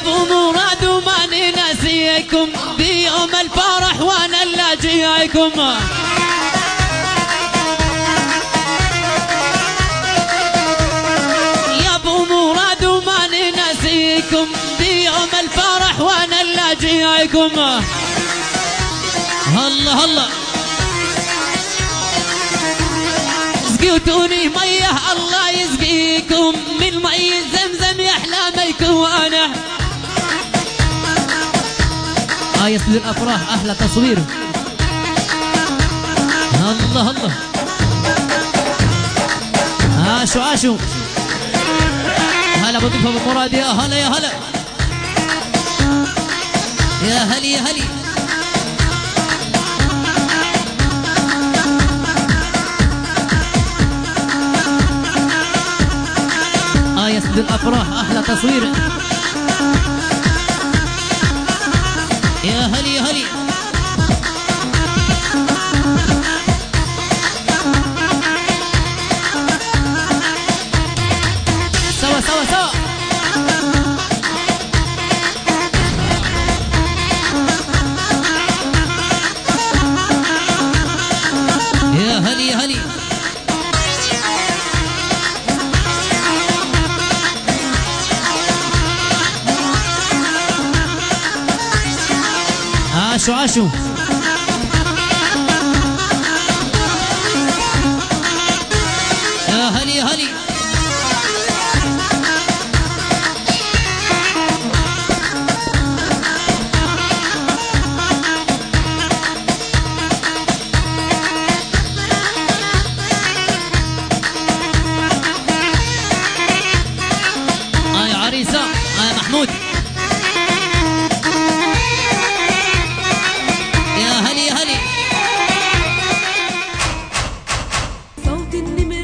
ابو مراد وماني ناسيكم بيوم الفرح وانا اللي جايكم. يا ابو مراد وماني ناسيكم بيوم الفرح وانا اللي جايكم. الله الله سقيتوني ميه الله يسقيكم من مي زمزم يحلى ميكم وانا. يصل الافراح احلى تصوير. الله الله عاشوا عاشوا. هلا بضيف ابو مراد يا هلا يا هلا يا هلي يا هلي. يسد الافراح احلى تصوير. يا هلي يا هلي. سوا سوا سوا. يا هلي يا هلي. عاشوا عاشوا. يا هلي يا هلي. يا عريسة يا محمود. صوت النمر